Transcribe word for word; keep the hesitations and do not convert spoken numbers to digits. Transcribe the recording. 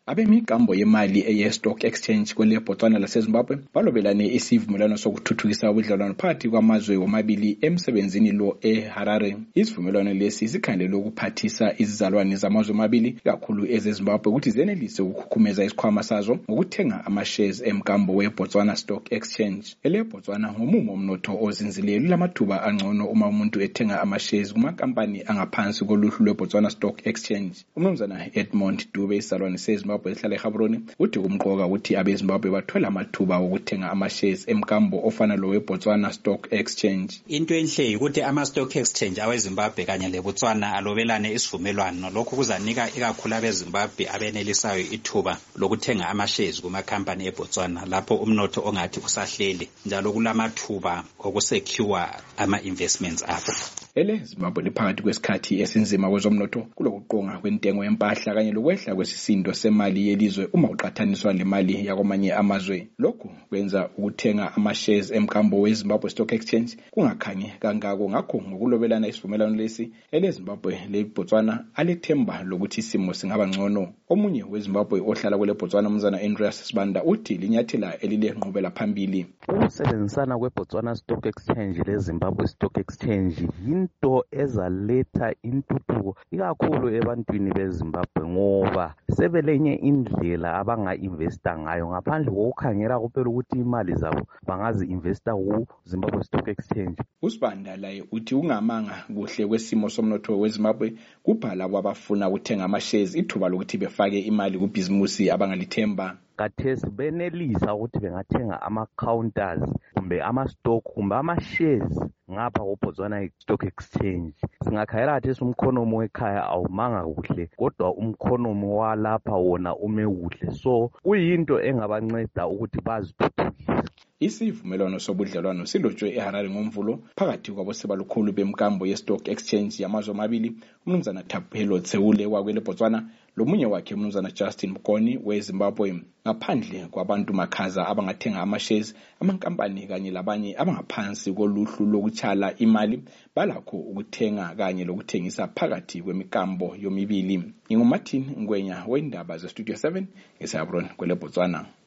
Abemikambo yemali eye-stock exchange kwele Botswana laseZimbabwe balobelane isivumelwano sokuthuthukisa ubudlelwano phakathi kwamazwe womabili emsebenzini lo eHarare. Isivumelwano lesi sikhangelelwe ukuphathisa izizalwane zamazwe amabili kakhulu ezeZimbabwe ukuthi zenelise ukukhukhumeza isikhwama sazo ngokuthenga ama-shares emkambo we-Botswana Stock Exchange. Ele Botswana ngomumo omnotho ozinzileyo lamathuba angcono uma umuntu ethenga ama-shares kumakampani angaphansi koluhlu lwe-Botswana Stock Exchange. Umnumzana Edmond Dube isalwane seZimbabwe ehlala eGaborone uthi kumqoka ukuthi abeZimbabwe bathola amathuba okuthenga ama-shares emkambo ofana lo we-Botswana Stock Exchange. Into enhle ukuthi ama-stock exchange aweZimbabwe kanye leBotswana alobelane isivumelwano. Lokhu kuzanika ikakhulu abeZimbabwe abenelisayo ithuba lokuthenga ama-shares kumakhampani eBotswana lapho umnotho ongathi usahlele njalo kulamathuba okusecure ama-investments abo. Ele Zimbabwe liphakathi kwesikhathi esinzima kwezomnotho kulokuqonga kwentengo yempahla kanye lokwehla kwesisindo semali yelizwe uma kuqhathaniswa lemali yakwamanye amazwe. Lokhu kwenza ukuthenga ama-shares emkambo weZimbabwe Stock Exchange kungakhanyi kangako. Ngakho ngokulobelana isivumelwano lesi ele Zimbabwe leBotswana alethemba lokuthi isimo singaba ngcono. Omunye weZimbabwe ohlala kwele Botswana umzana Andreas Sibanda uthi linyathela elilenqubela phambili. Ukusebenzisana kweBotswana Stock Exchange leZimbabwe Stock Exchange into ezaletha intuthuko ikakhulu ebantwini beZimbabwe ngoba sebelenye indlela abanga-investa ngayo ngaphandle kokukhangela kuphela ukuthi imali zabo bangazi-investa ku-Zimbabwe Stock Exchange. Usibanda laye uthi ungamanga kuhle kwesimo somnotho weZimbabwe kupha labo abafuna ukuthenga ama-shares ithuba lokuthi befake imali kubhizimusi abangalithemba. Kathesi benelisa ukuthi bengathenga ama-counters kumbe ama-stock kumbe ama-shares ngapha kuBotswana Stock Exchange. Singakhayela kathesi umkhonomi wekhaya awumanga kuhle kodwa umkhonomi walapha wona ume kuhle, so kuyinto engabanceda ukuthi bazithuthukise. Isivumelwano sobudlelwano silotshwe eHarare ngoMvulo phakathi kwabosebalukhulu bemkambo ye-Stock Exchange yamazwe amabili umnumzana Thapelo Tseule wakwele Botswana lomunye wakhe umnumzana Justin Mkoni weZimbabwe. Ngaphandle kwabantu makhaza abangathenga ama-shares, amankampani kanye labanye abangaphansi koluhlu lokutshala imali balakho ukuthenga kanye lokuthengisa phakathi kwemikambo yomibili. NginguMartin Ngwenya wendaba ze Studio seven eSiyabroni kwele Botswana.